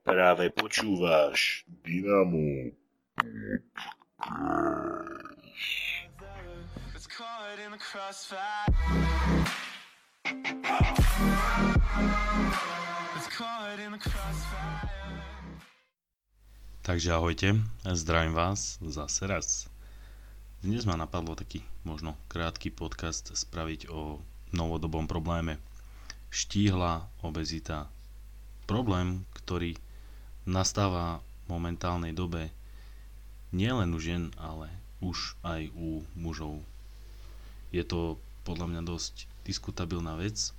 Práve počúvaš Dynamo. Takže ahojte, zdravím vás zase raz. Dnes ma napadlo taký možno krátky podcast spraviť o novodobom probléme. Štíhla obezita. Problém, ktorý nastáva v momentálnej dobe nielen u žien, ale už aj u mužov. Je to podľa mňa dosť diskutabilná vec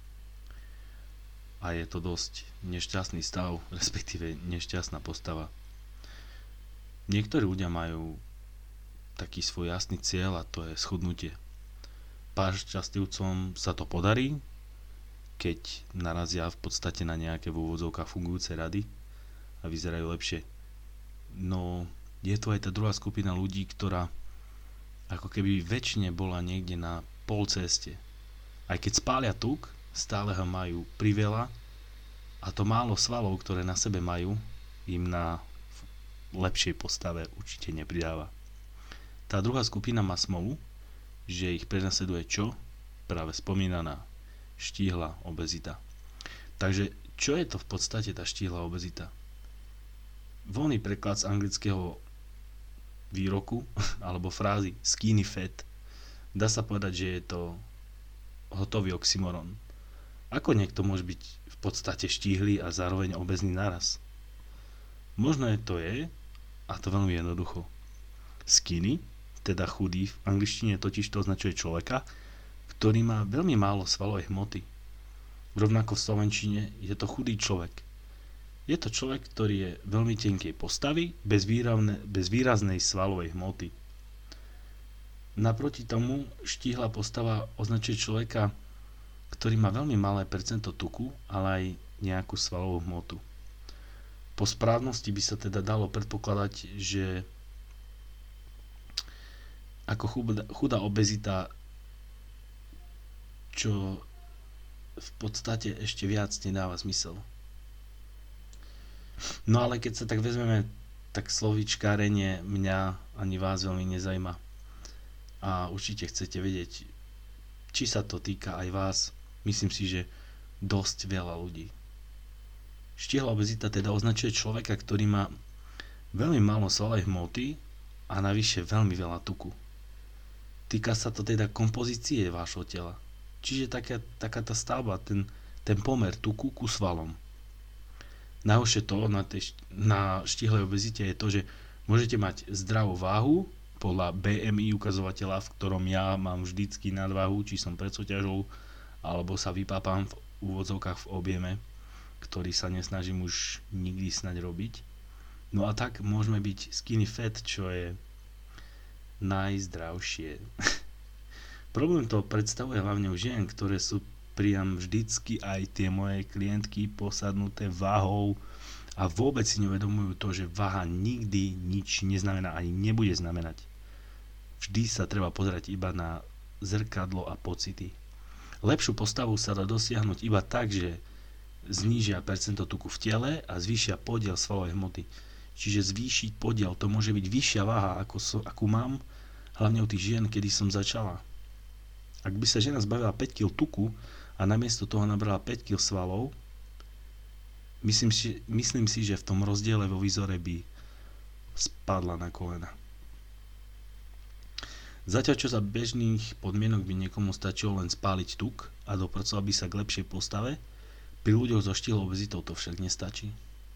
a je to dosť nešťastný stav, respektíve nešťastná postava. Niektorí ľudia majú taký svoj jasný cieľ a to je schudnutie. Pár šťastlivcom sa to podarí, keď narazia v podstate na nejaké v úvodzovkách fungujúce rady a vyzerajú lepšie. No je tu aj tá druhá skupina ľudí, ktorá ako keby väčšine bola niekde na polceste. Aj keď spália tuk, stále ho majú priveľa a to málo svalov, ktoré na sebe majú, im na lepšej postave určite nepridáva. Tá druhá skupina má smolu, že ich prenasleduje čo? Práve spomínaná štíhla obezita. Takže čo je to v podstate tá štíhla obezita? Voľný preklad z anglického výroku alebo frázy skinny fat dá sa povedať, že je to hotový oxymoron. Ako niekto môže byť v podstate štíhly a zároveň obezný naraz? Možno to je, a to veľmi jednoducho. Skinny, teda chudý, v angličtine totiž to označuje človeka, ktorý má veľmi málo svalovej hmoty. Rovnako v slovenčine je to chudý človek. Je to človek, ktorý je veľmi tenkej postavy, bez výraznej svalovej hmoty. Naproti tomu štíhla postava označuje človeka, ktorý má veľmi malé percento tuku, ale aj nejakú svalovú hmotu. Po správnosti by sa teda dalo predpokladať, že ako chudá obezita, čo v podstate ešte viac nedáva zmysel. No ale keď sa tak vezmeme, tak slovíčkárenie mňa ani vás veľmi nezajíma. A určite chcete vedieť, či sa to týka aj vás. Myslím si, že dosť veľa ľudí. Štíhla obezita teda označuje človeka, ktorý má veľmi málo svalovej hmoty a navyše veľmi veľa tuku. Týka sa to teda kompozície vášho tela. Čiže taká tá stavba, ten pomer tuku ku svalom. Najhoršie to na štíhlej obezite je to, že môžete mať zdravú váhu podľa BMI ukazovateľa, v ktorom ja mám vždycky nadváhu, či som pred súťažou, alebo sa vypápam v úvodzovkách v objeme, ktorý sa nesnažím už nikdy snať robiť. No a tak môžeme byť skinny fat, čo je najzdravšie. Problém to predstavuje hlavne u žien, ktoré sú priam vždycky aj tie moje klientky posadnuté váhou a vôbec si neuvedomujú to, že váha nikdy nič neznamená ani nebude znamenať. Vždy sa treba pozerať iba na zrkadlo a pocity. Lepšiu postavu sa dá dosiahnuť iba tak, že znížia percento tuku v tele a zvýšia podiel svalovej hmoty. Čiže zvýšiť podiel, to môže byť vyššia váha, akú mám, hlavne u tých žien, kedy som začala. Ak by sa žena zbavila 5 kg tuku a namiesto toho nabrala 5 kg svalov, myslím si, že v tom rozdiele vo výzore by spadla na kolena. Zatiaľ čo za bežných podmienok by niekomu stačilo len spáliť tuk a dopracovať by sa k lepšej postave, pri ľuďoch so štíhlou obezitou to však nestačí.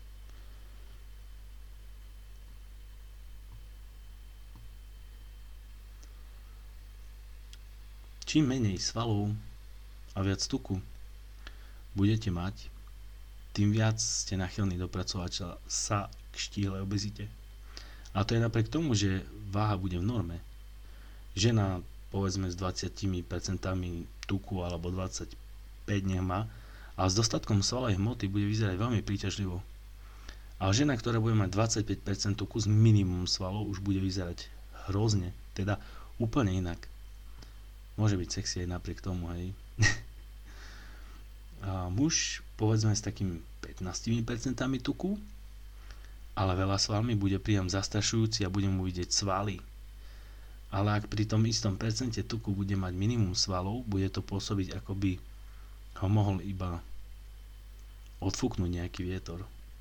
Čím menej svalov a viac tuku budete mať, tým viac ste nachylní dopracovať sa k štíhlej obezite. A to je napriek tomu, že váha bude v norme. Žena povedzme s 20% tuku alebo 25 nech má a s dostatkom svalovej hmoty bude vyzerať veľmi príťažlivo. A žena, ktorá bude mať 25% tuku s minimum svalov, už bude vyzerať hrozne, teda úplne inak. Môže byť sexy aj napriek tomu, hej. A muž, povedzme s takým 15% tuku, ale veľa svalmi bude priam zastrašujúci a bude mu vidieť svaly. Ale ak pri tom istom percente tuku bude mať minimum svalov, bude to pôsobiť, ako by ho mohol iba odfúknuť nejaký vietor.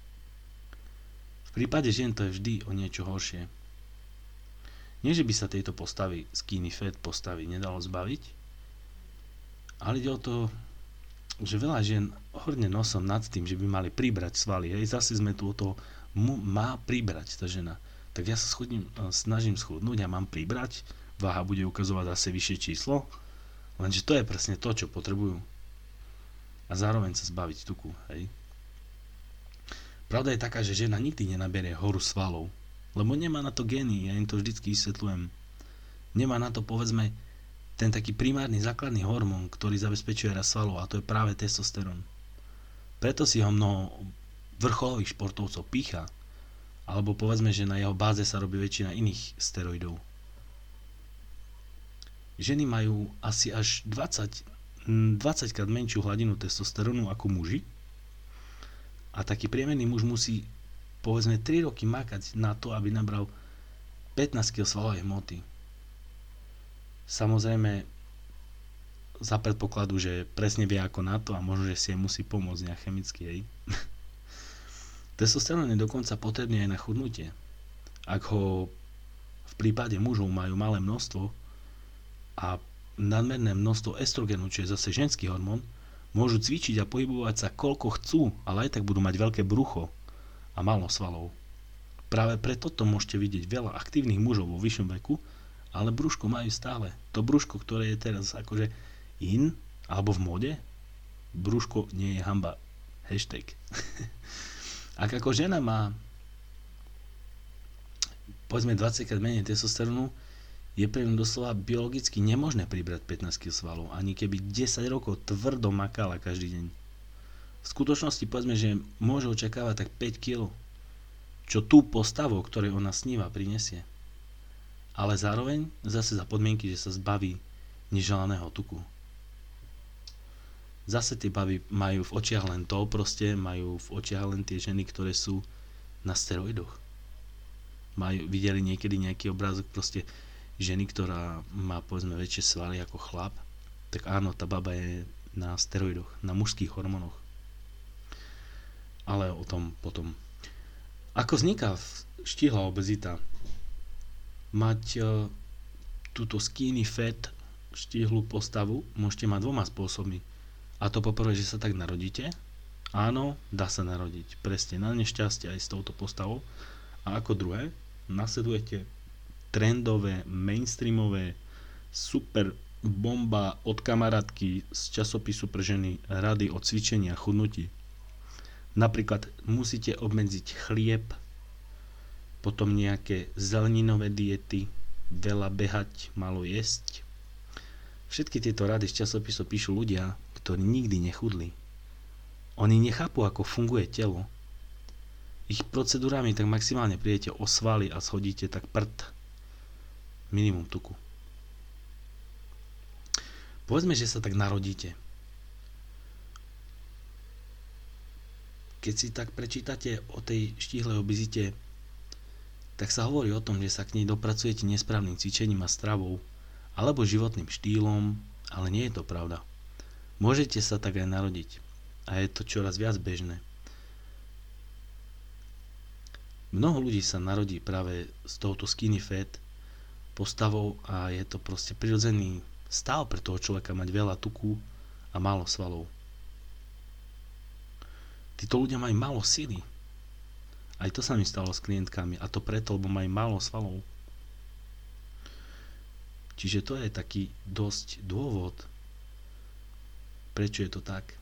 V prípade žien to je vždy o niečo horšie. Nie, že by sa tejto postavy skinny fat postavy nedalo zbaviť, ale ide o to, že veľa žien horne nosom nad tým, že by mali pribrať svaly. Hej, zase sme tu o toho, má pribrať tá žena. Tak ja sa snažím schudnúť a mám pribrať, váha bude ukazovať zase vyššie číslo, lenže to je presne to, čo potrebujú. A zároveň sa zbaviť tuku. Hej. Pravda je taká, že žena nikdy nenaberie horu svalov, lebo nemá na to gény, ja im to vždycky vysvetľujem. Nemá na to, povedzme, ten taký primárny základný hormón, ktorý zabezpečuje rast svalov, a to je práve testosterón. Preto si ho mnoho vrcholových športovcov pícha, alebo povedzme, že na jeho báze sa robí väčšina iných steroidov. Ženy majú asi až 20 krát menšiu hladinu testosterónu ako muži, a taký priemerný muž musí povedzme 3 roky makať na to, aby nabral 15 kg svalovej hmoty. Samozrejme za predpokladu, že presne vie ako na to a možno, že si aj musí pomôcť nejak chemicky. Hej. Testosterón je dokonca potrebný aj na chudnutie. Ak ho v prípade mužov majú malé množstvo a nadmerné množstvo estrogenu, čo je zase ženský hormón, môžu cvičiť a pohybovať sa koľko chcú, ale aj tak budú mať veľké brucho a málo svalov. Práve preto to môžete vidieť veľa aktívnych mužov vo vyššom veku, ale brúško majú stále. To brúško, ktoré je teraz akože in, alebo v mode, brúško nie je hanba. Hashtag. Ak ako žena má povedzme 20 krát menej testosterónu, je pre ňu doslova biologicky nemožné pribrať 15 kg svalov, ani keby 10 rokov tvrdo makala každý deň. V skutočnosti povedzme, že môže očakávať tak 5 kg, čo tú postavu, ktorej ona sníva, prinesie. Ale zároveň zase za podmienky, že sa zbaví neželaného tuku. Zase tie baby majú v očiach len to, proste majú v očiach len tie ženy, ktoré sú na steroidoch. Videli niekedy nejaký obrázok proste ženy, ktorá má povedzme väčšie svaly ako chlap, tak áno, tá baba je na steroidoch, na mužských hormónoch. Ale o tom potom. Ako vzniká štíhla obezita? Mať túto skinny fat, štíhlu postavu môžete mať dvoma spôsobmi. A to poprvé, že sa tak narodíte. Áno, dá sa narodiť. Presne, na nešťastie aj s touto postavou. A ako druhé, nasledujete trendové, mainstreamové, super bomba od kamarátky z časopisu pre ženy rady o cvičení a chudnutí. Napríklad musíte obmedziť chlieb, potom nejaké zeleninové diety, veľa behať, malo jesť. Všetky tieto rady z časopisu píšu ľudia, ktorí nikdy nechudli. Oni nechápu, ako funguje telo. Ich procedúrami tak maximálne prijete o svaly a schodíte tak prd. Minimum tuku. Povedzme, že sa tak narodíte. Keď si tak prečítate o tej štíhlej obezite, tak sa hovorí o tom, že sa k nej dopracujete nesprávnym cvičením a stravou, alebo životným štýlom, ale nie je to pravda. Môžete sa tak aj narodiť. A je to čoraz viac bežné. Mnoho ľudí sa narodí práve s touto skinny fat postavou a je to proste prirodzený stav pre toho človeka mať veľa tuku a málo svalov. Títo ľudia majú málo sily. Aj to sa mi stalo s klientkami, a to preto, lebo majú málo svalov. Čiže to je taký dosť dôvod, prečo je to tak.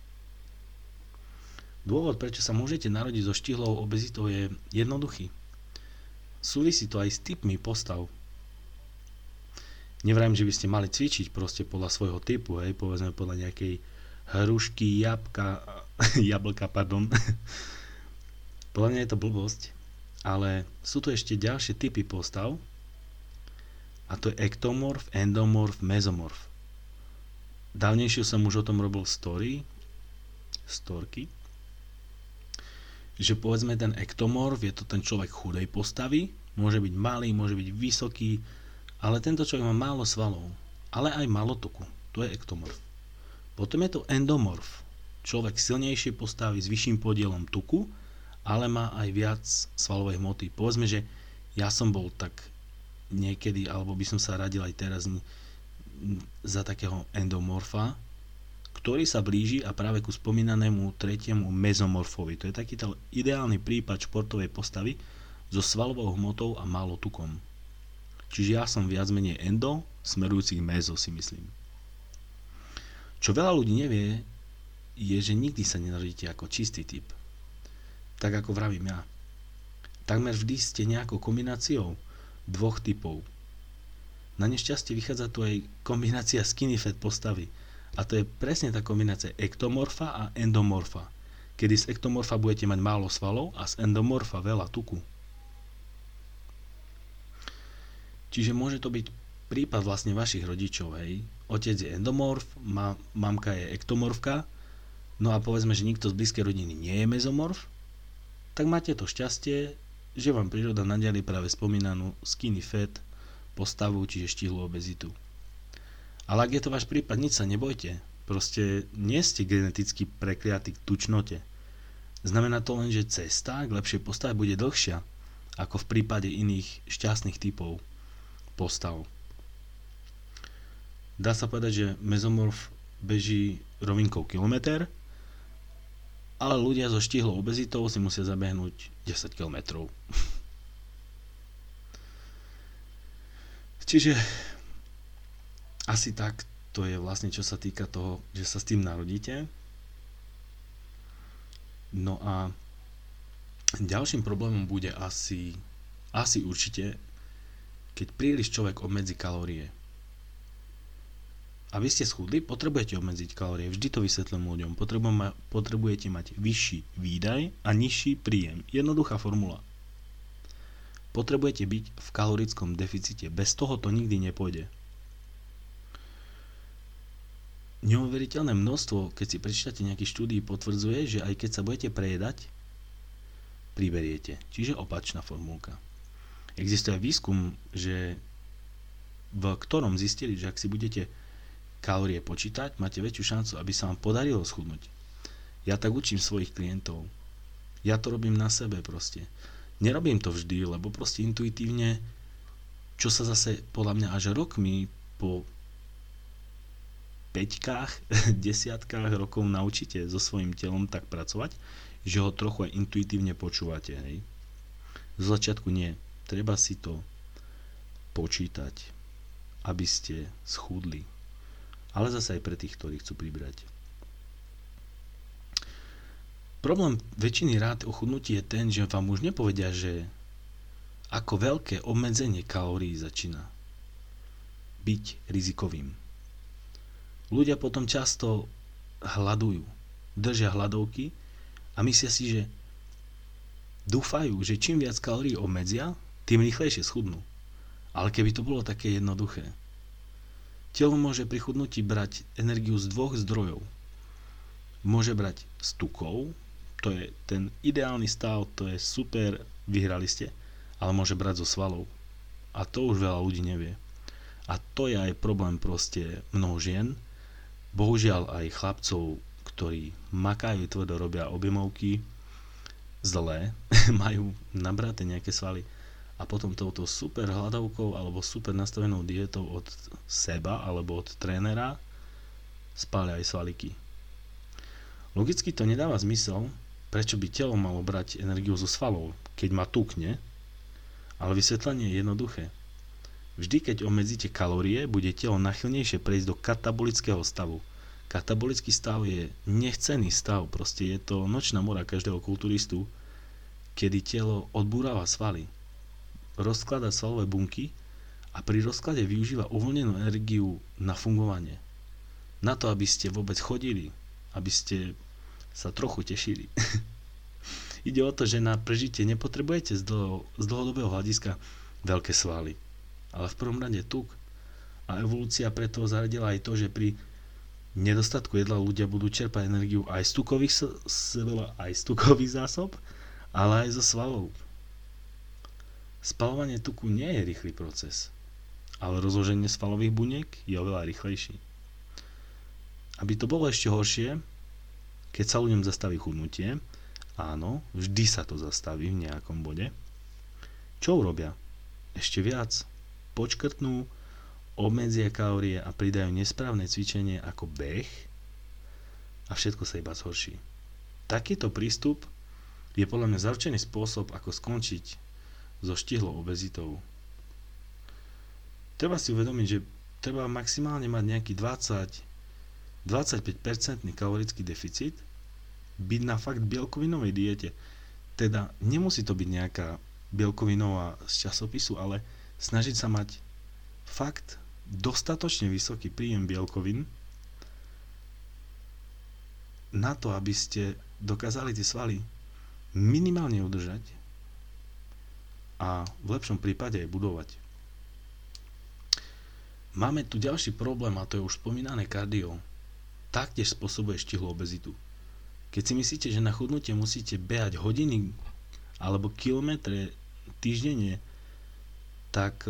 Dôvod, prečo sa môžete narodiť so štíhlou obezitou, je jednoduchý. Súvisí to aj s typmi postav. Nevrajím, že by ste mali cvičiť proste podľa svojho typu, hej, povedzme podľa nejakej hrušky, jablka, pardon. Podľa mňa je to blbosť, ale sú tu ešte ďalšie typy postav, a to je ektomorf, endomorf, mezomorf. Dávnejšie som už o tom robil storky. že povedzme ten ektomorf, je to ten človek chudej postavy, môže byť malý, môže byť vysoký, ale tento človek má málo svalov, ale aj málo tuku. To je ektomorf. Potom je to endomorf. Človek silnejšie postavy s vyšším podielom tuku, ale má aj viac svalovej hmoty. Povedzme, že ja som bol tak niekedy, alebo by som sa radil aj teraz za takého endomorfa, ktorý sa blíži a práve ku spomínanému tretiemu mezomorfovi. To je takýto ideálny prípad športovej postavy so svalovou hmotou a málo tukom. Čiže ja som viac menej endo, smerujúci mezo, si myslím. Čo veľa ľudí nevie, je, že nikdy sa nenarodíte ako čistý typ. Tak ako vravím ja. Takmer vždy ste nejakou kombináciou dvoch typov. Na nešťastie vychádza tu aj kombinácia skinny fat postavy. A to je presne tá kombinácia ektomorfa a endomorfa. Kedy z ektomorfa budete mať málo svalov a z endomorfa veľa tuku. Čiže môže to byť prípad vlastne vašich rodičov, hej. Otec je endomorf, mamka je ektomorfka, no a povedzme, že nikto z blízkej rodiny nie je mezomorf, tak máte to šťastie, že vám príroda nadiali práve spomínanú skinny fat postavu, čiže štíhlu obezitu. Ale ak je to váš prípad, nič sa nebojte. Proste nie ste geneticky prekliatí k tučnote. Znamená to len, že cesta k lepšej postave bude dlhšia, ako v prípade iných šťastných typov postav. Dá sa povedať, že mezomorf beží rovinkou kilometr, ale ľudia so štíhlou obezitou si musia zabehnúť 10 kilometrov. Čiže asi tak to je vlastne, čo sa týka toho, že sa s tým narodíte. No a ďalším problémom bude asi určite, keď príliš človek obmedzí kalórie. Aby ste schudli, potrebujete obmedziť kalórie. Vždy to vysvetlím ľuďom. Potrebujete mať vyšší výdaj a nižší príjem. Jednoduchá formula. Potrebujete byť v kalorickom deficite. Bez toho to nikdy nepôjde. Neuveriteľné množstvo, keď si prečítate nejaký štúdii, potvrdzuje, že aj keď sa budete prejedať, priberiete. Čiže opačná formulka. Existuje výskum, že v ktorom zistili, že ak si budete kalórie počítať, máte väčšiu šancu, aby sa vám podarilo schudnúť. Ja tak učím svojich klientov. Ja to robím na sebe proste. Nerobím to vždy, lebo proste intuitívne, čo sa zase podľa mňa až rokmi po 5-kách, 10-kách rokov naučíte so svojím telom tak pracovať, že ho trochu aj intuitívne počúvate. Hej. Z začiatku nie. Treba si to počítať, aby ste schudli. Ale zase aj pre tých, ktorí chcú pribrať. Problém väčšiny rád o chudnutí je ten, že vám už nepovedia, že ako veľké obmedzenie kalórií začína byť rizikovým. Ľudia potom často hľadujú, držia hladovky a myslia si, že dúfajú, že čím viac kalórií obmedzia, tým rýchlejšie schudnú. Ale keby to bolo také jednoduché. Telo môže pri chudnutí brať energiu z dvoch zdrojov. Môže brať z tukov, to je ten ideálny stav, to je super, vyhrali ste, ale môže brať zo svalov. A to už veľa ľudí nevie. A to je aj problém proste mnoho žien, bohužiaľ aj chlapcov, ktorí makajú tvrdo, robia objemovky, zlé, majú nabraté nejaké svaly a potom touto super hladovkou alebo super nastavenou dietou od seba alebo od trénera spália aj svaliky. Logicky to nedáva zmysel, prečo by telo malo brať energiu zo svalov, keď ma tukne, ale vysvetlenie je jednoduché. Vždy, keď obmedzíte kalórie, bude telo nachylnejšie prejsť do katabolického stavu. Katabolický stav je nechcený stav, proste je to nočná mora každého kulturistu, kedy telo odbúrava svaly, rozklada svalové bunky a pri rozklade využíva uvoľnenú energiu na fungovanie. Na to, aby ste vôbec chodili, aby ste sa trochu tešili. Ide o to, že na prežitie nepotrebujete z dlhodobého hľadiska veľké svaly, ale v prvom rade tuk. A evolúcia preto zaradila aj to, že pri nedostatku jedla ľudia budú čerpať energiu aj z tukových zásob, ale aj zo svalov. Spaľovanie tuku nie je rýchly proces, ale rozloženie svalových buniek je oveľa rýchlejší. Aby to bolo ešte horšie, keď sa ľuďom zastaví chudnutie, áno, vždy sa to zastaví v nejakom bode, čo urobia? Ešte viac. Počkrtnú, obmedzia kalórie a pridajú nesprávne cvičenie ako beh a všetko sa iba zhorší. Takýto prístup je podľa mňa zaručený spôsob, ako skončiť so štihlou obezitou. Treba si uvedomiť, že treba maximálne mať nejaký 20-25% kalorický deficit, byť na fakt bielkovinovej diete. Teda nemusí to byť nejaká bielkovinová z časopisu, ale snažiť sa mať fakt dostatočne vysoký príjem bielkovín na to, aby ste dokázali tie svaly minimálne udržať a v lepšom prípade aj budovať. Máme tu ďalší problém a to je už spomínané kardio. Taktiež spôsobuje štihlú obezitu. Keď si myslíte, že na chudnutie musíte behať hodiny alebo kilometre týždenne, tak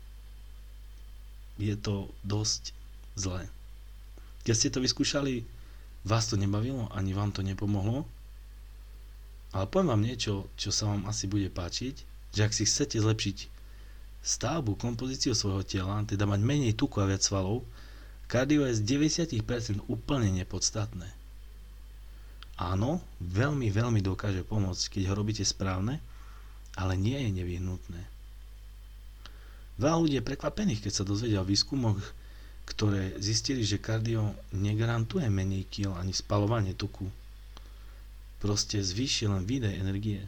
je to dosť zlé. Keď ste to vyskúšali, vás to nebavilo, ani vám to nepomohlo, ale poviem vám niečo, čo sa vám asi bude páčiť, že ak si chcete zlepšiť stavbu, kompozíciu svojho tela, teda mať menej tuku a viac svalov, kardio je z 90% úplne nepodstatné. Áno, veľmi, veľmi dokáže pomôcť, keď ho robíte správne, ale nie je nevyhnutné. Veľa ľudí je prekvapených, keď sa dozvedia o výskumoch, ktoré zistili, že kardio negarantuje menej kil ani spaľovanie tuku. Proste zvýši len výdaj energie.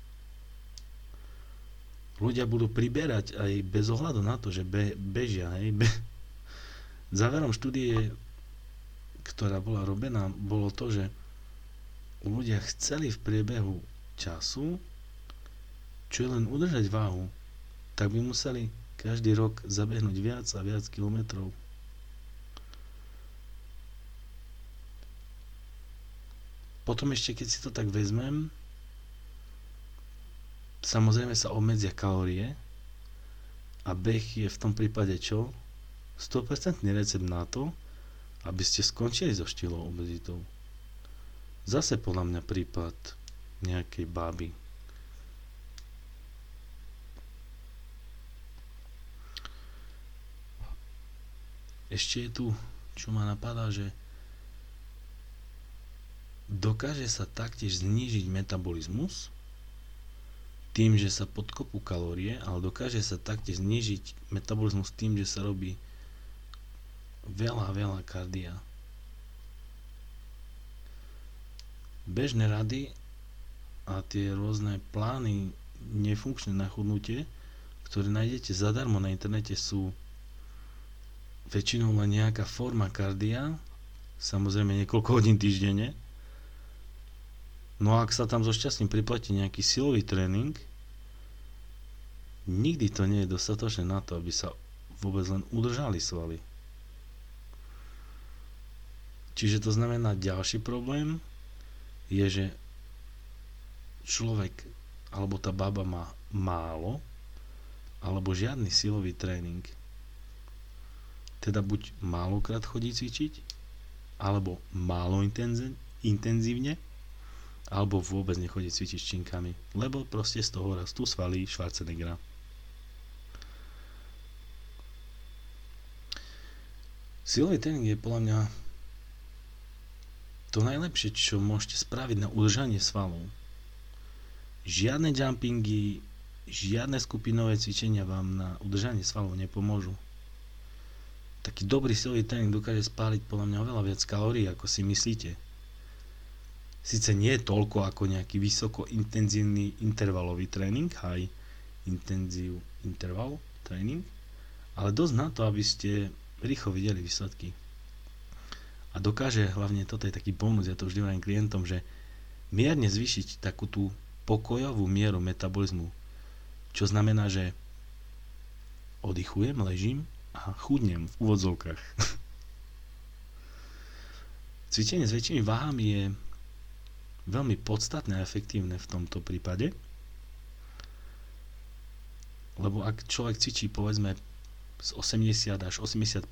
Ľudia budú priberať aj bez ohľadu na to, že bežia. Záverom štúdie, ktorá bola robená, bolo to, že ľudia chceli v priebehu času, čo je len udržať váhu, tak by museli každý rok zabehnúť viac a viac kilometrov. Potom ešte, keď si to tak vezmem, samozrejme sa obmedzia kalórie a beh je v tom prípade čo? 100% recept na to, aby ste skončili so štýlou obezitou. Zase podľa mňa prípad nejakej báby. Ešte je tu, čo ma napadá, že dokáže sa taktiež znížiť metabolizmus tým, že sa podkopú kalórie, ale dokáže sa taktiež znížiť metabolizmus tým, že sa robí veľa kardia. Bežné rady a tie rôzne plány nefunkčné na chudnutie, ktoré nájdete zadarmo na internete, sú väčšinou len nejaká forma kardia, samozrejme niekoľko hodín týždenne. No a ak sa tam so šťastím priplatí nejaký silový tréning, nikdy to nie je dostatočné na to, aby sa vôbec len udržali svaly. Čiže to znamená, ďalší problém je, že človek alebo tá baba má málo alebo žiadny silový tréning. Teda buď málokrát chodí cvičiť, alebo málo intenzívne, alebo vôbec nechodí cvičiť s činkami, lebo proste z toho rastú svaly Schwarzeneggera. Silový tréning je podľa mňa to najlepšie, čo môžete spraviť na udržanie svalov. Žiadne jumpingy, žiadne skupinové cvičenia vám na udržanie svalov nepomôžu. Taký dobrý silový tréning dokáže spáliť podľa mňa oveľa viac kalórií, ako si myslíte. Sice nie je toľko ako nejaký vysoko intenzívny intervalový tréning, high intensive interval tréning, ale dosť na to, aby ste rýchlo videli výsledky. A dokáže, hlavne toto je taký bonus, ja to vždy hovorím klientom, že mierne zvýšiť takú tú pokojovú mieru metabolizmu, čo znamená, že oddychujem, ležím a chudnem v úvodzovkách. Cvičenie s väčšími váhami je veľmi podstatné a efektívne v tomto prípade, lebo ak človek cvičí povedzme s 80 až 80%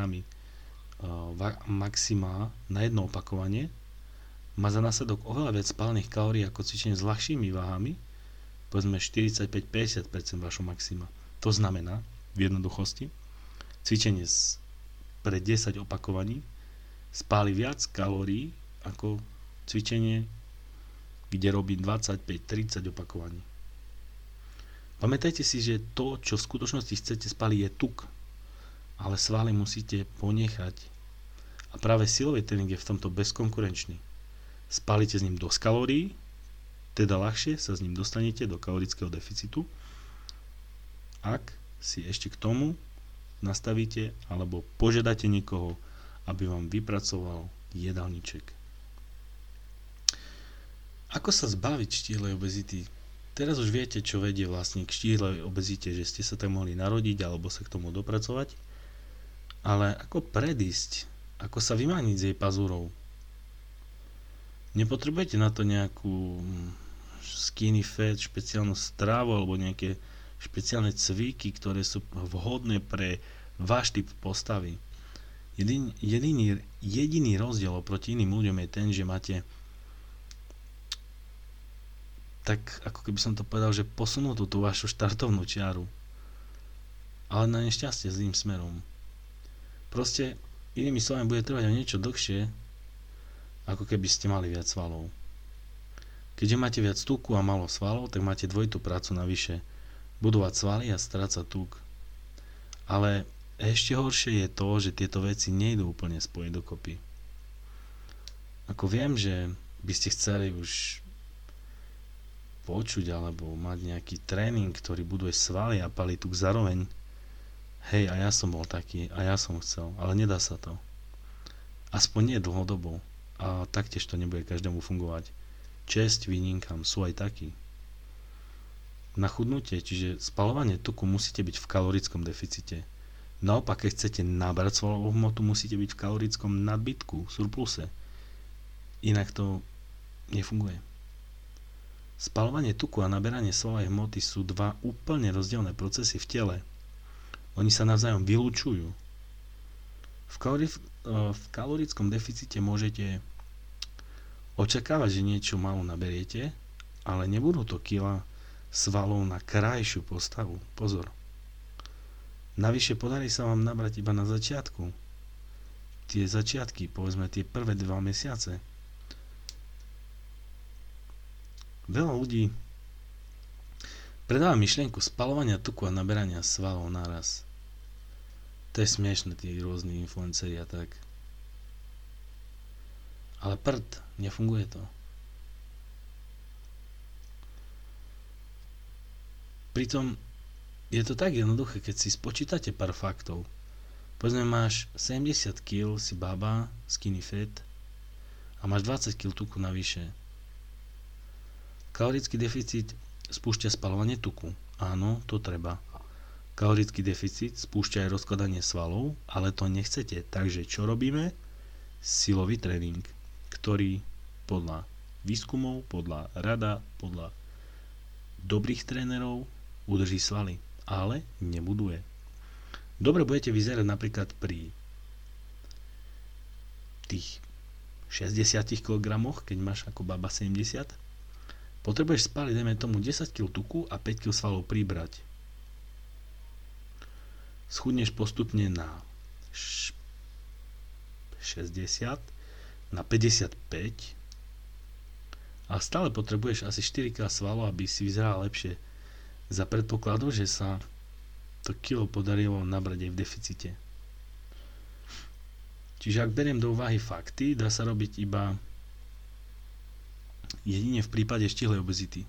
maxima na jedno opakovanie, má za následok oveľa viac spálených kalórií ako cvičenie s ľahšími váhami, povedzme 45-50% vašho maxima. To znamená, v jednoduchosti, cvičenie pre 10 opakovaní spáli viac kalórií ako cvičenie, kde robí 25-30 opakovaní. Pamätajte si, že to, čo v skutočnosti chcete spáliť, je tuk, ale svaly musíte ponechať. A práve silový tréning je v tomto bezkonkurenčný. Spálite s ním dosť kalórií, teda ľahšie sa s ním dostanete do kalorického deficitu, ak si ešte k tomu nastavíte alebo požiadate niekoho, aby vám vypracoval jedálniček. Ako sa zbaviť štíhlej obezity? Teraz už viete, čo vedie vlastne k štíhlej obezite, že ste sa tak mohli narodiť alebo sa k tomu dopracovať, ale ako predísť, ako sa vymániť z jej pazúrov? Nepotrebujete na to nejakú skinny fat, špeciálnu strávu alebo nejaké špeciálne cviky, ktoré sú vhodné pre váš typ postavy. Jediný rozdiel oproti iným ľuďom je ten, že máte tak, ako keby som to povedal, že posunutú tú vašu štartovnú čiaru. Ale na nešťastie zlým smerom. Proste, inými slovami, bude trvať o niečo dlhšie, ako keby ste mali viac svalov. Keďže máte viac tuku a málo svalov, tak máte dvojitú prácu navyše. Budovať svaly a strácať tuk. Ale ešte horšie je to, že tieto veci nejdú úplne spojiť dokopy. Ako viem, že by ste chceli už počuť alebo mať nejaký tréning, ktorý buduje svaly a palí tuk zároveň. Hej, a ja som bol taký, a ja som chcel, ale nedá sa to. Aspoň nie dlhodobo. A taktiež to nebude každému fungovať. Česť výnimkám, sú aj takí. Na chudnutie, čiže spaľovanie tuku musíte byť v kalorickom deficite. Naopak, keď chcete nabrať svalovú hmotu, musíte byť v kalorickom nadbytku, surpluse. Inak to nefunguje. Spaľovanie tuku a naberanie svalovej hmoty sú dva úplne rozdielne procesy v tele. Oni sa navzájom vylúčujú. V kalorickom deficite môžete očakávať, že niečo málo naberiete, ale nebudú to kila svalov na krajšiu postavu. Pozor. Navyše podarí sa vám nabrať iba na začiatku. Tie začiatky, povedzme tie prvé 2 mesiace. Veľa ľudí predáva myšlienku spaľovania tuku a naberania svalov naraz. To je smiešne, tí rôzni influenceri a tak. Ale nefunguje to. Pritom je to tak jednoduché, keď si spočítate pár faktov. Povedzme, máš 70 kg, si baba, skinny fat a máš 20 kg tuku navyše. Kalorický deficit spúšťa spaľovanie tuku. Áno, to treba. Kalorický deficit spúšťa aj rozkladanie svalov, ale to nechcete. Takže čo robíme? Silový tréning, ktorý podľa výskumov, podľa rada, podľa dobrých trénerov udrží svaly, ale nebuduje. Dobre budete vyzerať napríklad pri tých 60 kg, keď máš ako baba 70. Potrebuješ spáliť, dajme tomu 10 kg tuku a 5 kg svalov pribrať. Schudneš postupne na 60, na 55 a stále potrebuješ asi 4 kg svalov, aby si vyzeral lepšie, za predpokladu, že sa to kilo podarilo nabrať aj v deficite. Čiže ak beriem do úvahy fakty, dá sa robiť iba jedine v prípade štíhlej obezity.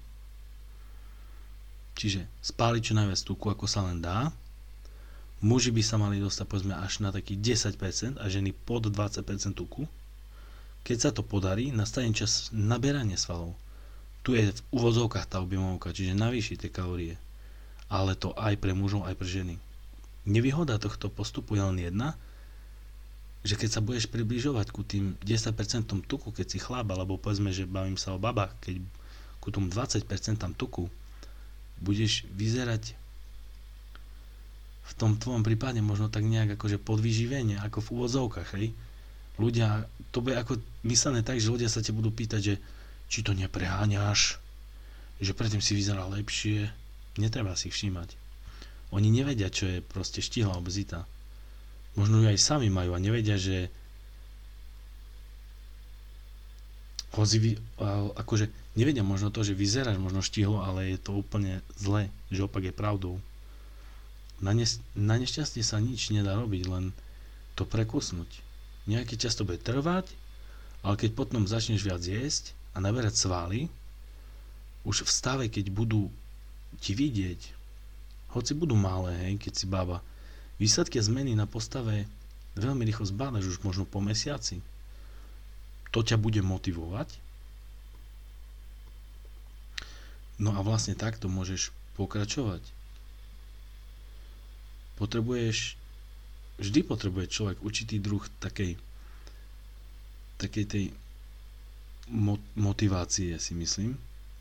Čiže spáliť čo najviac tuku, ako sa len dá. Muži by sa mali dostať povedzme až na takých 10% a ženy pod 20% tuku. Keď sa to podarí, nastane čas naberania svalov. Tu je v uvozovkách tá objemovka, čiže navýši tie kalórie. Ale to aj pre mužov, aj pre ženy. Nevýhoda tohto postupu je len jedna, že keď sa budeš približovať ku tým 10% tuku, keď si chlap, alebo povedzme, že bavím sa o babách, keď ku tomu 20% tuku budeš vyzerať v tom tvojom prípade možno tak nejak akože podvyživenie, ako v úvodzovkách, hej. Ľudia, to bude ako myslené tak, že ľudia sa te budú pýtať, že či to nepreháňaš, že predtým si vyzeral lepšie. Netreba si všímať. Oni nevedia, čo je proste štíhla obezita. Možno ju aj sami majú a nevedia, že akože nevedia možno to, že vyzeráš možno štíhlo, ale je to úplne zlé, že opak je pravdou. Na nešťastie sa nič nedá robiť, len to prekusnúť. Nejaký čas to bude trvať, ale keď potom začneš viac jesť a naberať svaly, už v stave, keď budú ti vidieť, hoci budú malé, hej, keď si baba, výsledky zmeny na postave veľmi rýchlo zbádaš už možno po mesiaci. To ťa bude motivovať. No a vlastne takto môžeš pokračovať. Vždy potrebuje človek určitý druh takej tej motivácie, si myslím.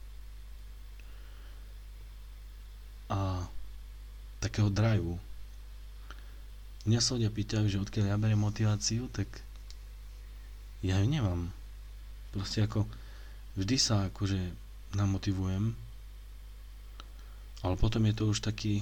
A takého drive. Mňa sa ľudia pýtajú, že odkiaľ ja beriem motiváciu, tak ja ju nemám. Proste ako vždy sa akože namotivujem, ale potom je to už taký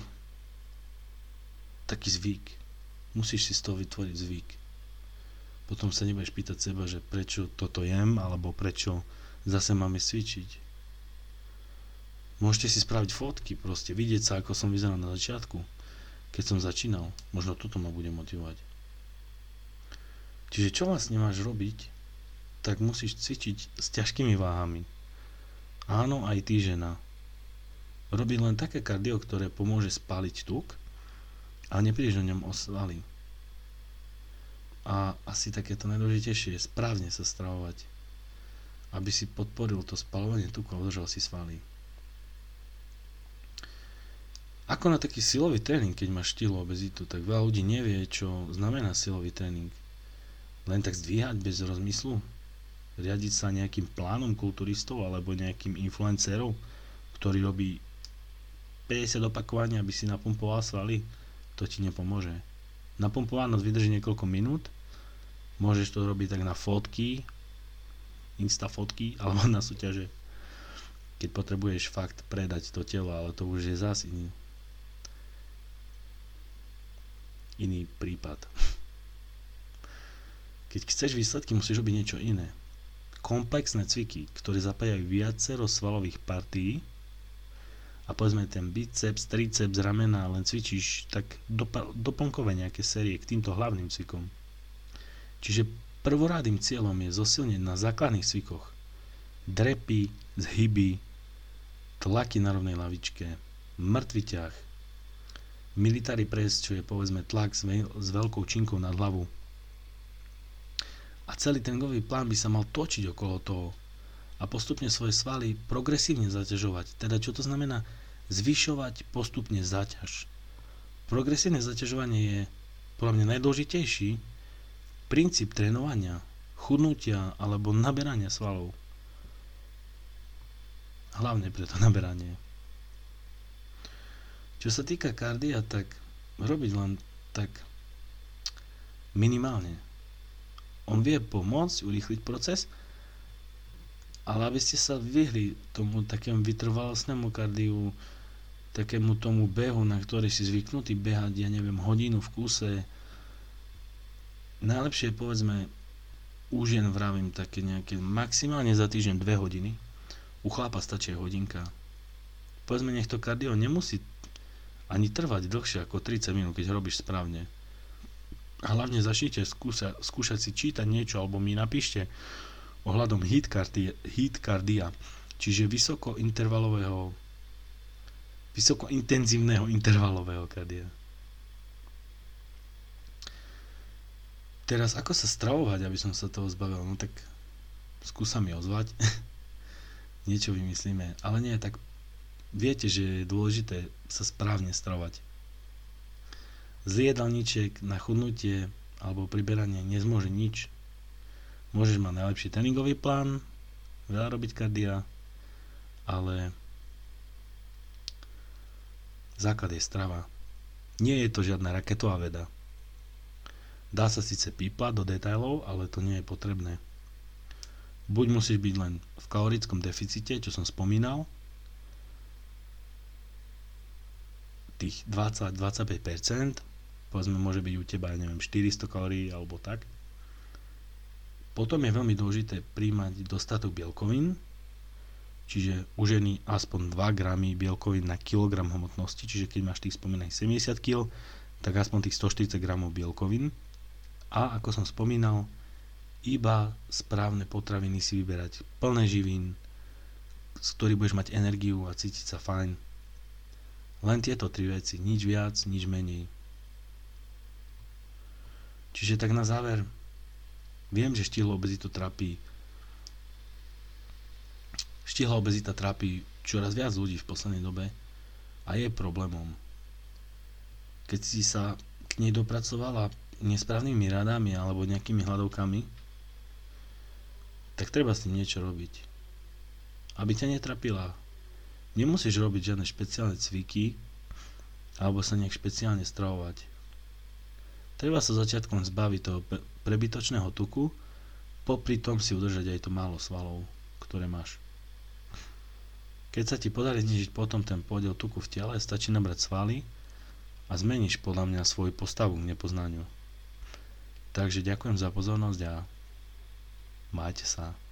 zvyk. Musíš si z toho vytvoriť zvyk. Potom sa nebudeš pýtať seba, že prečo toto jem, alebo prečo zase máme cvičiť. Môžete si spraviť fotky, proste vidieť sa, ako som vyzeral na začiatku, keď som začínal. Možno toto ma bude motivovať. Čiže čo vlastne máš robiť, tak musíš cvičiť s ťažkými váhami. Áno, aj ty, žena. Robiť len také kardio, ktoré pomôže spáliť tuk, ale neprídeš na ňom o svaly. A asi takéto najdôležitejšie je správne sa stravovať, aby si podporil to spaľovanie tuku a udržal si svaly. Ako na taký silový tréning, keď máš štýlu obezitu, tak veľa ľudí nevie, čo znamená silový tréning. Len tak zdvíhať bez rozmyslu? Riadiť sa nejakým plánom kulturistov alebo nejakým influencerov, ktorý robí 50 opakovaní, aby si napumpoval svaly? To ti nepomôže. Napumpovanosť vydrží niekoľko minút, môžeš to robiť tak na fotky, insta fotky, alebo na súťaže, keď potrebuješ fakt predať to telo, ale to už je zás iný prípad. Keď chceš výsledky, musíš robiť niečo iné. Komplexné cviky, ktoré zapájajú viacero svalových partií, a povedzme ten biceps, triceps, ramena, len cvičíš tak doplnkové nejaké série k týmto hlavným cvikom. Čiže prvorádnym cieľom je zosilniť na základných cvikoch drepy, zhyby, tlaky na rovnej lavičke, mŕtvy ťah, military press, čo je povedzme tlak s veľkou činkou nad hlavu. A celý tréningový plán by sa mal točiť okolo toho a postupne svoje svaly progresívne zaťažovať. Teda čo to znamená? Zvyšovať postupne záťaž. Progresívne zaťažovanie je podľa mňa najdôležitejší princíp trénovania, chudnutia alebo naberania svalov. Hlavne pre to naberanie. Čo sa týka kardia, tak robiť len tak minimálne. On vie pomôcť urýchliť proces, ale aby ste sa vyhli tomu takému vytrvalostnému kardiu, takému tomu behu, na ktorý si zvyknutý behať, ja neviem, hodinu v kúse, najlepšie je povedzme u žien vravím také nejaké maximálne za týždeň 2 hodiny, u chlapa stačí hodinka. Povedzme, nech to kardio nemusí ani trvať dlhšie ako 30 minút, keď ho robíš správne. A hlavne začnite skúšať si čítať niečo, alebo mi napíšte ohľadom heat cardia, čiže vysokointenzívneho intervalového kardia. Teraz ako sa stravovať, aby som sa toho zbavil? No tak skúsa mi ozvať. Niečo vymyslíme, ale nie, tak viete, že je dôležité sa správne stravovať. Z jedálničiek na chudnutie alebo priberanie nezmôže nič. Môžeš mať najlepší tréningový plán, veľa robiť kardia, ale základ je strava. Nie je to žiadna raketová veda. Dá sa síce pípať do detailov, ale to nie je potrebné. Buď musíš byť len v kalorickom deficite, čo som spomínal, tých 20-25%, povedzme môže byť u teba, 400 kalórií alebo tak. Potom je veľmi dôležité príjmať dostatok bielkovín, čiže u ženy aspoň 2 gramy bielkovín na kilogram hmotnosti, čiže keď máš tých spomínaných 70 kg, tak aspoň tých 140 gramov bielkovín. A ako som spomínal, iba správne potraviny si vyberať, plné živín, z ktorých budeš mať energiu a cítiť sa fajn. Len tieto 3 veci, nič viac, nič menej. Čiže tak na záver, viem, že štihla obezita trápi čoraz viac ľudí v poslednej dobe a je problémom. Keď si sa k nej dopracovala nesprávnymi radami alebo nejakými hladovkami, tak treba s tým niečo robiť. Aby ťa netrapila. Nemusíš robiť žiadne špeciálne cviky alebo sa nejak špeciálne stravovať. Treba sa začiatkom zbaviť toho prebytočného tuku, popri tom si udržať aj to málo svalov, ktoré máš. Keď sa ti podarí znižiť potom ten podiel tuku v tele, stačí nabrať svaly a zmeníš podľa mňa svoju postavu k nepoznaniu. Takže ďakujem za pozornosť a majte sa.